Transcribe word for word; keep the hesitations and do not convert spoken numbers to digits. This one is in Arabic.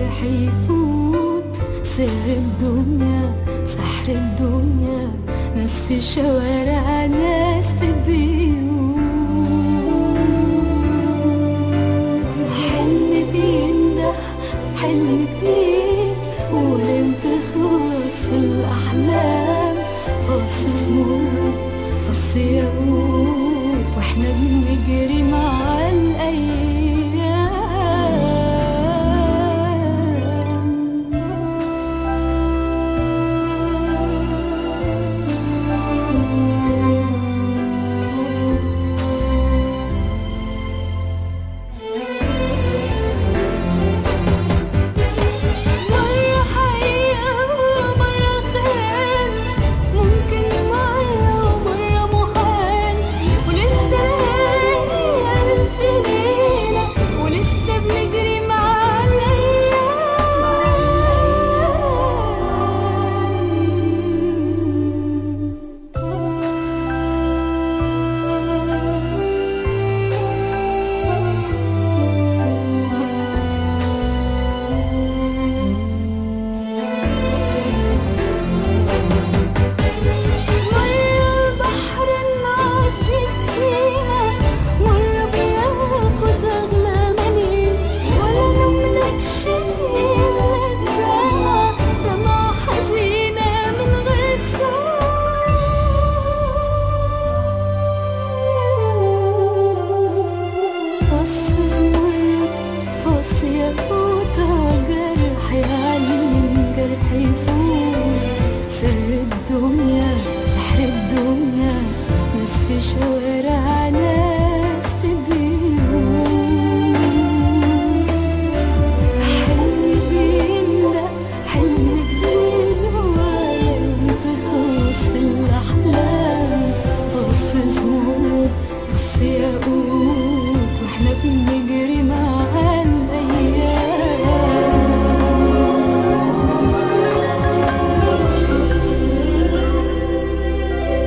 جرح يفوت، سر الدنيا سحر الدنيا، ناس في شوارع ناس في بيوت. حلم بينده حلم جديد، ولم تخلص الأحلام، فص زمرد فص ياقوت، واحنا بنجري مع الأيام. شوارع ناس في بيوت. حلم بيملأ حلم جديد، ولا تخلص الأحلام، فص زمرد فص ياقوت.